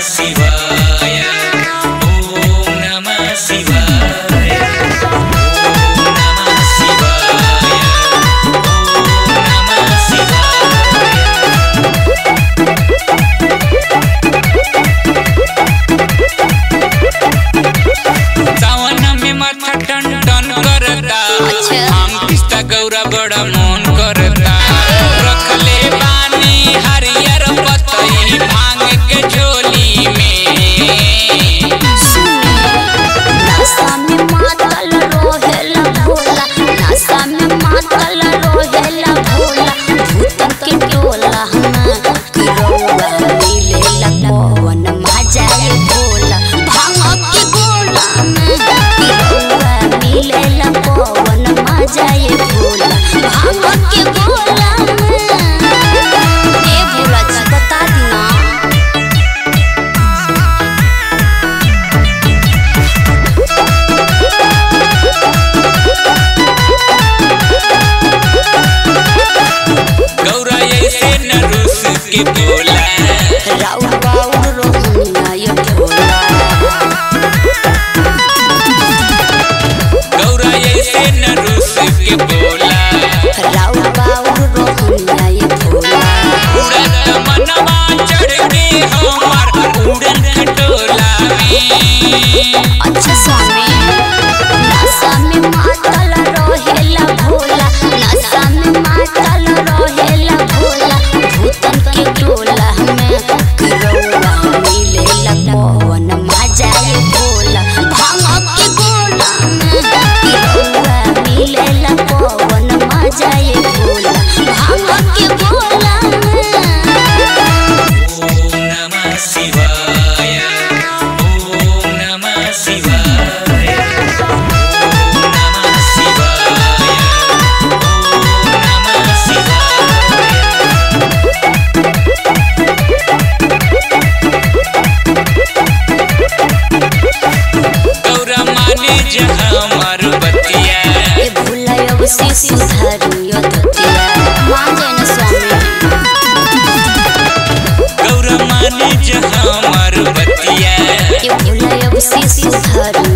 शिवाय ओम नमः शिवाय ओम नमः शिवाय ओम नमः शिवाय। सावन में माथा टन टन करता, हम किस्ता गौरा बड़ा मन करता। रखले बानी हरियर पतई भांग के झोली में। नशा में मातल रोहेला भोला, नशा में मातल रोहेला भोला। भूतन के टोला कि रउआ मिलेला पवन मजाए भोला। भांग के गोला कि रउआ मिलेला पवन मजाए भोला। भांग के गोला ए भोला जी बता दीना। गौरा ऐसे न रुस के बोला, राउर बाउर रोहनिया ये भोला। गौरा ऐसे न रुस के बोला। राउर बाउर रोहनिया ये भोला। उड़न मनवा चढ़ के हमार उड़न खटोला में। अच्छा स्वामी नशा में मातल रोहेला भोला, नशा में मातल रोहेला भोला। भूतन के टोला में कि रउआ मिलेला पवन मजाए भोला। भांग के गोला में कि रउआ मिलेला पवन मजाए भोला। भांग के गोला में ओम नमः शिवाय ओम नमः शिवाय ओम नमः शिवाय ओम नमः शिवाय। गौरा माने जहाँ मार बतिया, ए भोला अब से सुधारियो धतिया। मान जाए ना स्वामी गौरा माने जहाँ मार बतिया। ए भोला अब से सुधारियो